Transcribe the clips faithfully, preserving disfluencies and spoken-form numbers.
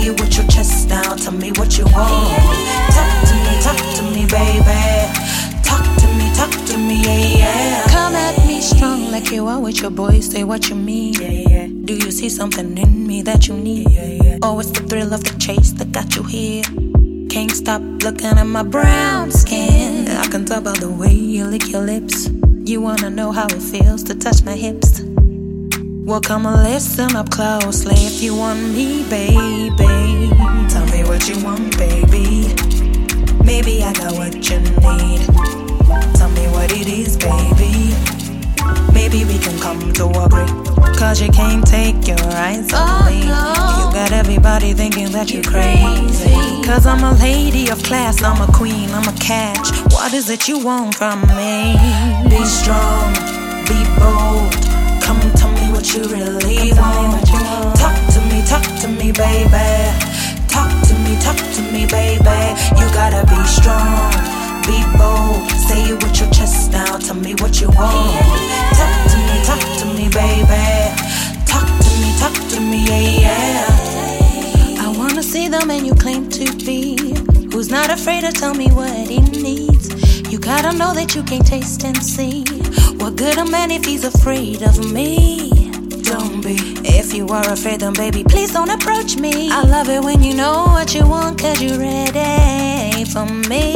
Say it with your chest now, tell me what you want. Talk to me, talk to me, baby. Talk to me, talk to me, yeah, yeah. Come at me strong like you are with your boys, say what you mean. Yeah, yeah. Do you see something in me that you need? Yeah, yeah. Oh, it's the thrill of the chase that got you here. Can't stop looking at my brown skin. I can tell by the way you lick your lips. You wanna know how it feels to touch my hips? Well, come and listen up closely if you want me, baby. Tell me what you want, baby. Maybe I got what you need. Tell me what it is, baby. Maybe we can come to agree. Cause you can't take your eyes off me. You got everybody thinking that you're crazy. Cause I'm a lady of class, I'm a queen, I'm a catch. What is it you want from me? Be strong, be bold. Come tell me what you really want. Talk to me, talk to me, baby. Talk to me, talk to me, baby. You gotta be strong, be bold. Say it with your chest now, tell me what you want. Talk to me, talk to me, baby. Talk to me, talk to me, yeah, yeah. I wanna see the man you claim to be, who's not afraid to tell me what he needs. You gotta know that you can't taste and see. What good a man if he's afraid of me? Don't be. If you are afraid, then baby, please don't approach me. I love it when you know what you want, cause you're ready for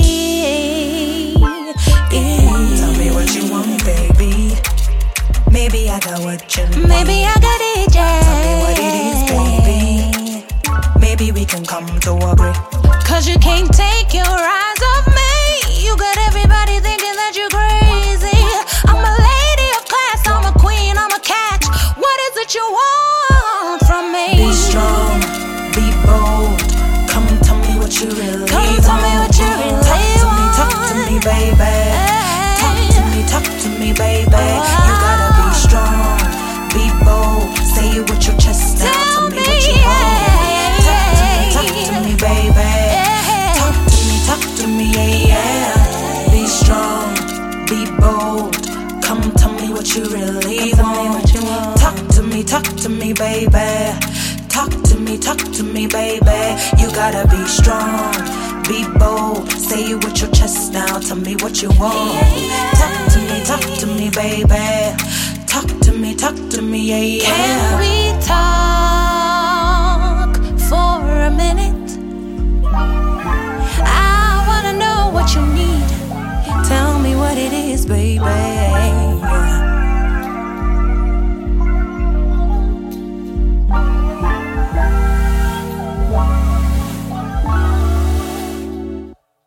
me. Yeah. Tell me what you want, baby. Maybe I got what you need. Maybe I got it, yeah. Tell me what it is, baby. Maybe we can come to agree. Cause you can't take your eyes off me. You got everybody thinking that you're crazy. I'm a lady of class, I'm a queen, I'm a catch. What is it you want from me? Be strong, be bold. Come tell me what you really Come want. tell me what you really want. Talk to me, talk to me, baby. Talk to me, talk to me, baby. You gotta be strong, be bold. Say it with your chest now, tell me what you want. Talk to me, talk to me, baby. Talk to me, talk to me, yeah, yeah. Be strong, be bold. Come tell me what you really want. Talk to me, talk to me, baby. Talk to me, talk to me, baby. You gotta be strong, be bold. Say it with your chest now, tell me what you want. Talk to me, talk to me, baby. Talk to me, talk to me, yeah, yeah.